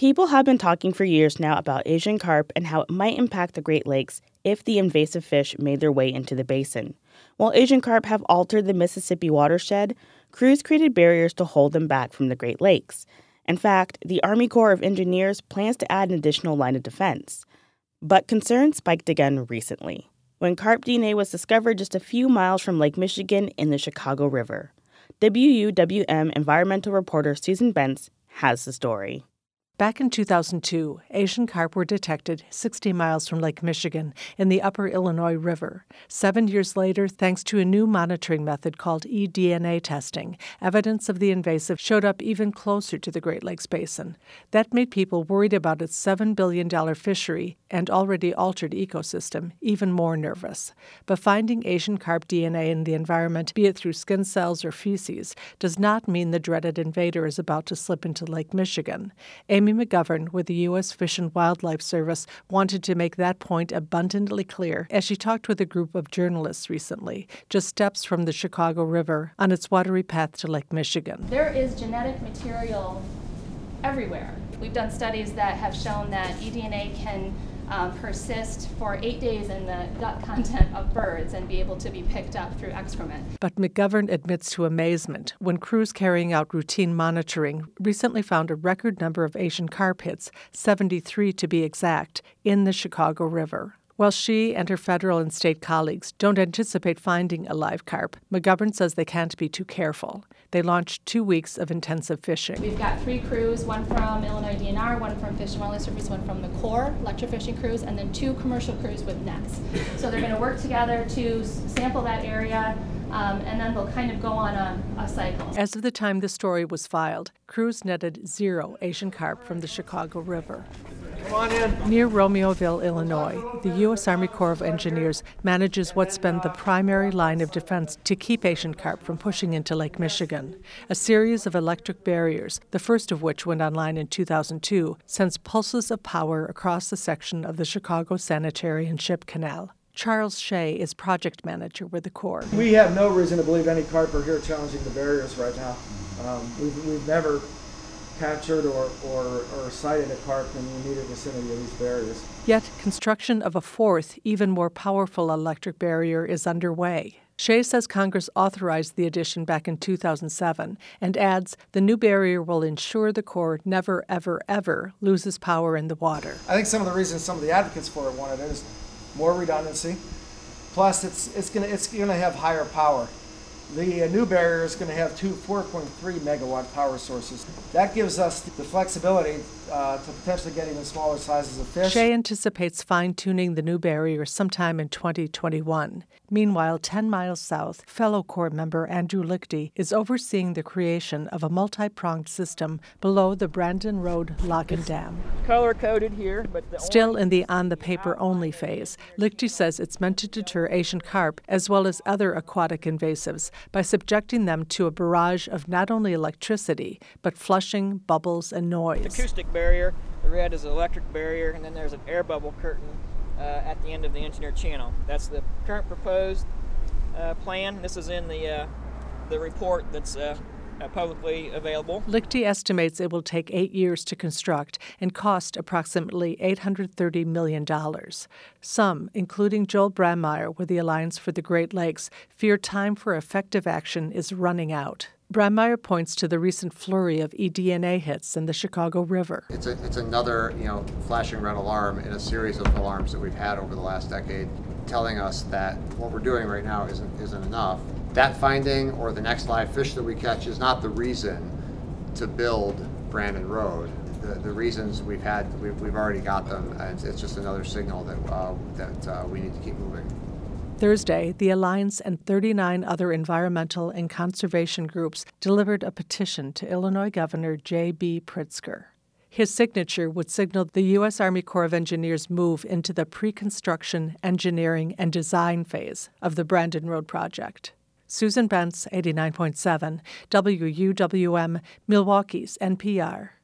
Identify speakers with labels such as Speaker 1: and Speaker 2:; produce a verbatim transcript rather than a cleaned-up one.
Speaker 1: People have been talking for years now about Asian carp and how it might impact the Great Lakes if the invasive fish made their way into the basin. While Asian carp have altered the Mississippi watershed, crews created barriers to hold them back from the Great Lakes. In fact, the Army Corps of Engineers plans to add an additional line of defense. But concerns spiked again recently, when carp D N A was discovered just a few miles from Lake Michigan in the Chicago River. W U W M environmental reporter Susan Bentz has the story.
Speaker 2: Back in two thousand two, Asian carp were detected sixty miles from Lake Michigan in the upper Illinois River. Seven years later, thanks to a new monitoring method called e D N A testing, evidence of the invasive showed up even closer to the Great Lakes Basin. That made people worried about its seven billion dollars fishery and already altered ecosystem even more nervous. But finding Asian carp D N A in the environment, be it through skin cells or feces, does not mean the dreaded invader is about to slip into Lake Michigan. Amy McGovern with the U S Fish and Wildlife Service wanted to make that point abundantly clear as she talked with a group of journalists recently, just steps from the Chicago River on its watery path to Lake Michigan.
Speaker 3: There is genetic material everywhere. We've done studies that have shown that e D N A can um, persist for eight days in the gut content of birds and be able to be picked up through excrement.
Speaker 2: But McGovern admits to amazement when crews carrying out routine monitoring recently found a record number of Asian carp hits, seventy-three to be exact, in the Chicago River. While she and her federal and state colleagues don't anticipate finding a live carp, McGovern says they can't be too careful. They launched two weeks of intensive fishing.
Speaker 3: We've got three crews, one from Illinois D N R, one from Fish and Wildlife Service, one from the Corps, electrofishing crews, and then two commercial crews with nets. So they're going to work together to sample that area, um, and then they'll kind of go on a, a cycle.
Speaker 2: As of the time the story was filed, crews netted zero Asian carp from the Chicago River.
Speaker 4: Come on in.
Speaker 2: Near Romeoville, Illinois, the U S Army Corps of Engineers manages what's been the primary line of defense to keep Asian carp from pushing into Lake Michigan. A series of electric barriers, the first of which went online in two thousand two, sends pulses of power across the section of the Chicago Sanitary and Ship Canal. Charles Shea is project manager with the Corps.
Speaker 4: We have no reason to believe any carp are here challenging the barriers right now. Um, we've, we've never captured or, or, or sighted a carp in the immediate vicinity of these barriers.
Speaker 2: Yet construction of a fourth, even more powerful electric barrier is underway. Shea says Congress authorized the addition back in two thousand seven and adds the new barrier will ensure the Corps never, ever, ever loses power in the water.
Speaker 4: I think some of the reasons some of the advocates for it wanted it is more redundancy, plus it's it's going to it's going to have higher power. The uh, new barrier is going to have two four point three megawatt power sources. That gives us the flexibility uh, to potentially get even smaller sizes of fish.
Speaker 2: Shea anticipates fine-tuning the new barrier sometime in twenty twenty-one. Meanwhile, ten miles south, fellow Corps member Andrew Lichty is overseeing the creation of a multi-pronged system below the Brandon Road Lock and Dam.
Speaker 5: Color-coded here, but the
Speaker 2: Still in the on-the-paper-only phase, Lichty says it's meant to deter Asian carp as well as other aquatic invasives by subjecting them to a barrage of not only electricity, but flushing, bubbles, and noise.
Speaker 5: acoustic barrier, the red is the electric barrier, and then there's an air bubble curtain uh, at the end of the engineered channel. That's the current proposed uh, plan. This is in the uh, the report that's uh, uh, publicly available.
Speaker 2: Lichty estimates it will take eight years to construct and cost approximately eight hundred thirty million dollars. Some, including Joel Brandmeier with the Alliance for the Great Lakes, fear time for effective action is running out. Brandmeier points to the recent flurry of e D N A hits in the Chicago River.
Speaker 6: It's, a, it's another, you know, flashing red alarm in a series of alarms that we've had over the last decade, telling us that what we're doing right now isn't isn't enough. That finding or the next live fish that we catch is not the reason to build Brandon Road. The, the reasons we've had, we've, we've already got them, and it's just another signal that uh, that uh, we need to keep moving.
Speaker 2: Thursday, the Alliance and thirty-nine other environmental and conservation groups delivered a petition to Illinois Governor J B Pritzker. His signature would signal the U S Army Corps of Engineers' move into the pre-construction, engineering, and design phase of the Brandon Road project. Susan Bentz, eighty-nine point seven, W U W M, Milwaukee's N P R.